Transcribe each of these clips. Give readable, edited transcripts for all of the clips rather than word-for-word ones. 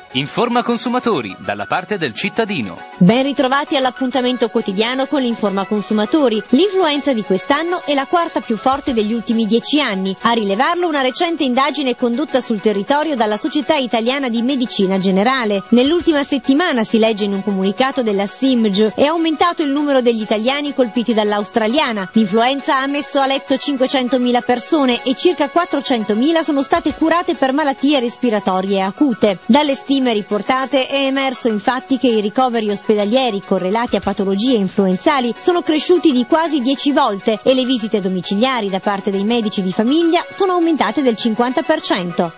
Informa Consumatori, dalla parte del cittadino. Ben ritrovati all'appuntamento quotidiano con l'Informa Consumatori. L'influenza di quest'anno è la quarta più forte degli ultimi 10 anni. A rilevarlo una recente indagine condotta sul territorio dalla Società Italiana di Medicina Generale. Nell'ultima settimana, si legge in un comunicato della SIMG, è aumentato il numero degli italiani colpiti dall'australiana. L'influenza ha messo a letto 500.000 persone e circa 400.000 sono state curate per malattie respiratorie acute. Dalle stime riportate è emerso infatti che i ricoveri ospedalieri correlati a patologie influenzali sono cresciuti di quasi 10 volte e le visite domiciliari da parte dei medici di famiglia sono aumentate del 50%.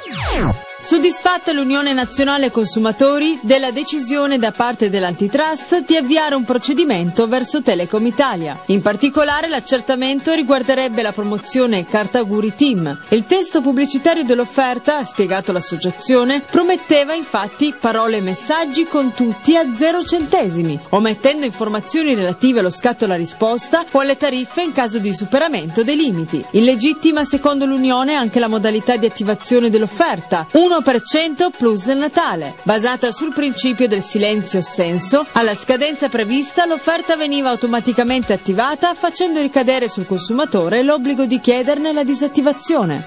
Soddisfatta l'Unione Nazionale Consumatori della decisione da parte dell'Antitrust di avviare un procedimento verso Telecom Italia. In particolare l'accertamento riguarderebbe la promozione Carta Auguri Team. Il testo pubblicitario dell'offerta, ha spiegato l'associazione, prometteva infatti parole e messaggi con tutti a 0 centesimi, omettendo informazioni relative allo scatto alla risposta o alle tariffe in caso di superamento dei limiti. Illegittima secondo l'Unione anche la modalità di attivazione dell'offerta, 1% plus del Natale. Basata sul principio del silenzio-assenso, alla scadenza prevista l'offerta veniva automaticamente attivata facendo ricadere sul consumatore l'obbligo di chiederne la disattivazione.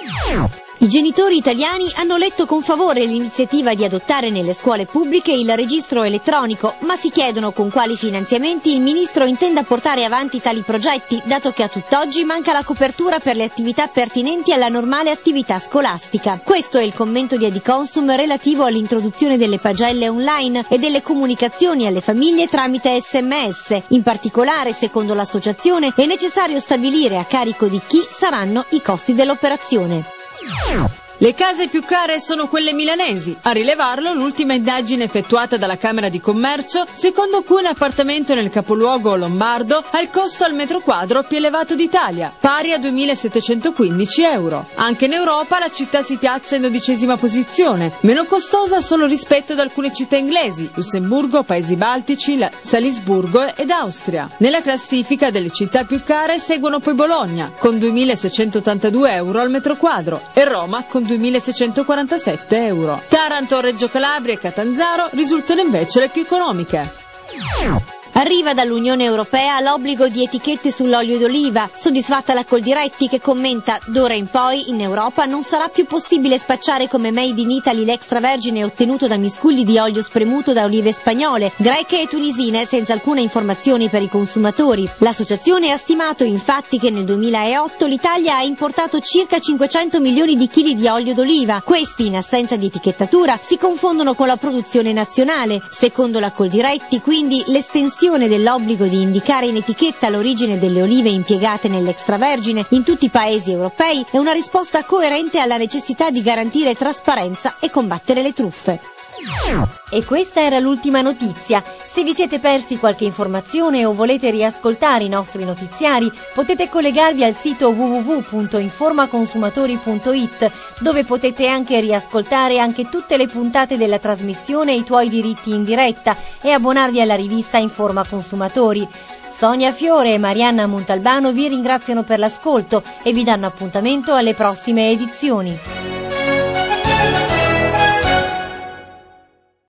I genitori italiani hanno letto con favore l'iniziativa di adottare nelle scuole pubbliche il registro elettronico, ma si chiedono con quali finanziamenti il ministro intenda portare avanti tali progetti, dato che a tutt'oggi manca la copertura per le attività pertinenti alla normale attività scolastica. Questo è il commento di Adiconsum relativo all'introduzione delle pagelle online e delle comunicazioni alle famiglie tramite SMS. In particolare, secondo l'associazione, è necessario stabilire a carico di chi saranno i costi dell'operazione. Le case più care sono quelle milanesi. A rilevarlo l'ultima indagine effettuata dalla Camera di Commercio, secondo cui un appartamento nel capoluogo lombardo ha il costo al metro quadro più elevato d'Italia, pari a 2.715 euro. Anche in Europa la città si piazza in 12ª posizione, meno costosa solo rispetto ad alcune città inglesi, Lussemburgo, Paesi Baltici, Salisburgo ed Austria. Nella classifica delle città più care seguono poi Bologna, con 2.682 euro al metro quadro, e Roma con 2.647 euro. Taranto, Reggio Calabria e Catanzaro risultano invece le più economiche. Arriva dall'Unione Europea l'obbligo di etichette sull'olio d'oliva. Soddisfatta la Coldiretti che commenta: d'ora in poi in Europa non sarà più possibile spacciare come made in Italy l'extravergine ottenuto da miscugli di olio spremuto da olive spagnole, greche e tunisine senza alcune informazioni per i consumatori. L'associazione ha stimato infatti che nel 2008 l'Italia ha importato circa 500 milioni di chili di olio d'oliva. Questi, in assenza di etichettatura, si confondono con la produzione nazionale. Secondo la Coldiretti, quindi, l'estensione dell'obbligo di indicare in etichetta l'origine delle olive impiegate nell'extravergine in tutti i paesi europei è una risposta coerente alla necessità di garantire trasparenza e combattere le truffe. E questa era l'ultima notizia. Se vi siete persi qualche informazione o volete riascoltare i nostri notiziari, potete collegarvi al sito www.informaconsumatori.it, dove potete anche riascoltare anche tutte le puntate della trasmissione I tuoi diritti in diretta e abbonarvi alla rivista Informa Consumatori. Sonia Fiore e Marianna Montalbano vi ringraziano per l'ascolto e vi danno appuntamento alle prossime edizioni.